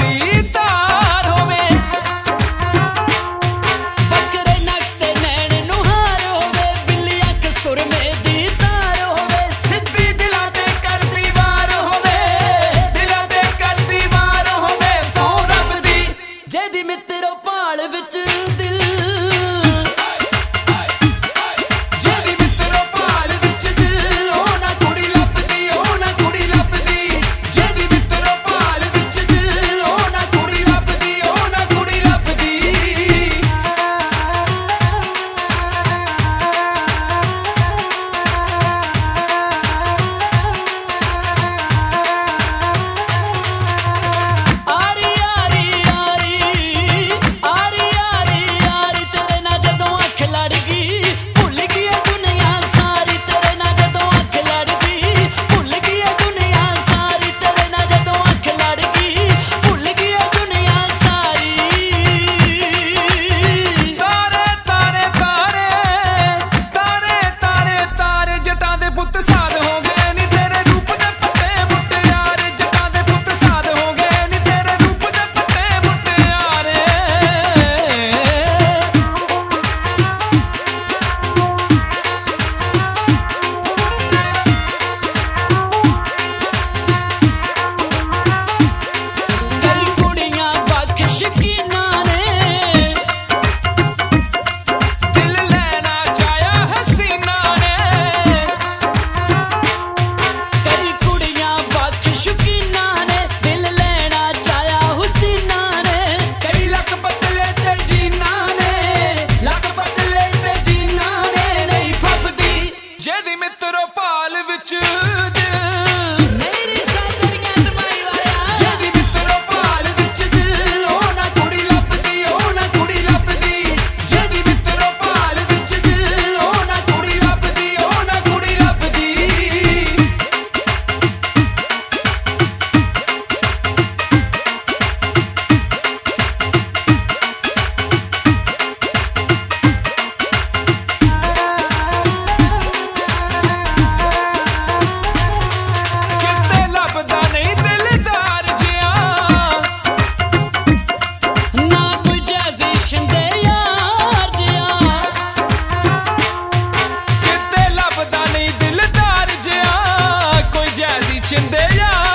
ਦੀ ਤਾਰ ਹੋਵੇ, ਬੱਕਰੇ ਨਕਸ਼ ਤੇ ਨੈਣ ਨੂੰ ਹਾਰ ਹੋਵੇ, ਬਿੱਲੀ ਅੱਖ ਸੁਰਮੇ ਦੀ ਤਾਰ ਹੋਵੇ, ਸਿੱਧੀ ਦਿਲਾਂ ਤੇ ਕਰਦੀ ਵਾਰ ਹੋਵੇ, ਦਿਲਾਂ ਤੇ ਕਰਦੀ ਵਾਰ ਹੋਵੇ, ਸੌ ਰੱਬ ਦੀ ਜਿਹਦੀ ਮਿੱਤਰੋ ਭਾਲ ਵਿੱਚ ਦਿਲ, ਜਿਹਦੀ ਮਿੱਤਰੋ ਭਾਲ ਵਿੱਚ ਦਿਲ, ਉਹ ਨਾ ਕੁੜੀ ਲੱਭਦੀ, ਉਹ ਨਾ ਕੁੜੀ ਲੱਭਦੀ, ਜਿਹਦੀ ਮਿੱਤਰੋ ਭਾਲ ਵਿੱਚ ਦਿਲ, ਉਹ ਨਾ ਕੁੜੀ ਲੱਭਦੀ, ਉਹ ਨਾ ਕੁੜੀ ਲੱਭਦੀ। ਆਰੀ ਆਰੀ ਆਰੀ ਆਰੀ ਆਰੀ ਆਰੀ ਤੇਰੇ ਨਾਲ ਜਦੋਂ ਅੱਖ ਲੜ ਗਈ, ਭੁੱਲ ਗਈ ਇਹ ਦੁਨੀਆ ਸਾਰੀ, ਤੇਰੇ ਨਾਲ ਜਦੋਂ ਅੱਖ ਲੜ ਗਈ, ਭੁੱਲ ਗਈ ਇਹ ਦੁਨੀਆ ਸਾਰੀ, ਤੇਰੇ ਨਾਲ ਜਦੋਂ ਅੱਖ ਲੜ ਗਈ, ਭੁੱਲ ਗਈ ਇਹ ਦੁਨੀਆ ਸਾਰੀ। ਤਾਰੇ ਤਾਰੇ ਤਾਰੇ ਤਾਰੇ ਤਾਰੇ ਤਾਰੇ ਜਟਾਂ ਦੇ ਪੁੱਤ ਸਾਧ ਹੋ ਗਏ ਨੀ ਤੇਰੇ ਰੂਪ ਦੇ ਪੱਤੇ ਮੁਟਿਆਰੇ, ਜਟਾਂ ਦੇ ਪੁੱਤ ਸਾਧ ਹੋ ਗਏ ਨੀ ਤੇਰੇ ਰੂਪ ਦੇ ਪੱਤੇ ਮੁਟਿਆਰੇ। ਕਈ ਕੁੜੀਆਂ ਵੱਖ ਸ਼ੌਕੀਨਾਂ ਨੇ, ਦਿਲ ਲੈਣਾ ਚਾਹਿਆ ਹਸੀਨਾ ਨੇ, ਕਈ ਕੁੜੀਆਂ ਵੱਖ ਸ਼ੌਕੀਨਾਂ ਨੇ, ਦਿਲ ਲੈਣਾ ਚਾਹਿਆ ਹੁਸੀਨਾ ਨੇ, ਕਈ ਲੱਕ ਪਤਲੇ ਤੇ ਜੀਨਾ ਨੇ, ਲੱਕ ਪਤਲੇ ਤੇ ਜੀਨਾ ਨੇ, ਨਹੀਂ ਫੱਬਦੀ ਜਿਹਦੀ ਮਿੱਤਰੋ ਭਾਲ ਵਿੱਚ ਦਿਲ, ਮੇਰੀ ਸਾਗਰੀਆਂ ਤਮਾਈ ਵਾਲਿਆ, ਜਿਹਦੀ ਮਿੱਤਰੋ ਭਾਲ ਵਿੱਚ ਦਿਲ, ਉਹ ਨਾ ਕੁੜੀ ਲੱਭਦੀ, ਉਹ ਨਾ ਕੁੜੀ ਲੱਭਦੀ, ਜਿਹਦੀ ਮਿੱਤਰੋ ਭਾਲ ਵਿੱਚ ਦਿਲ, ਉਹ ਨਾ ਕੁੜੀ ਲੱਭਦੀ, ਉਹ ਨਾ ਕੁੜੀ ਲੱਭਦੀ। ਕਿਤੇ ਲੱਭਦਾ ਨਹੀਂ ਦਿਲਦਾਰ ਜਿਹਾ, ਨਾ ਕੋਈ ਜੈਜ਼ੀ ਸ਼ਿੰਦੇ ਯਾਰ ਜਿਹਾ, ਕਿਤੇ ਲੱਭਦਾ ਨਹੀਂ ਦਿਲਦਾਰ ਜਿਹਾ, ਕੋਈ ਜੈਜ਼ੀ ਛਿੰਦੇ ਯਾਰ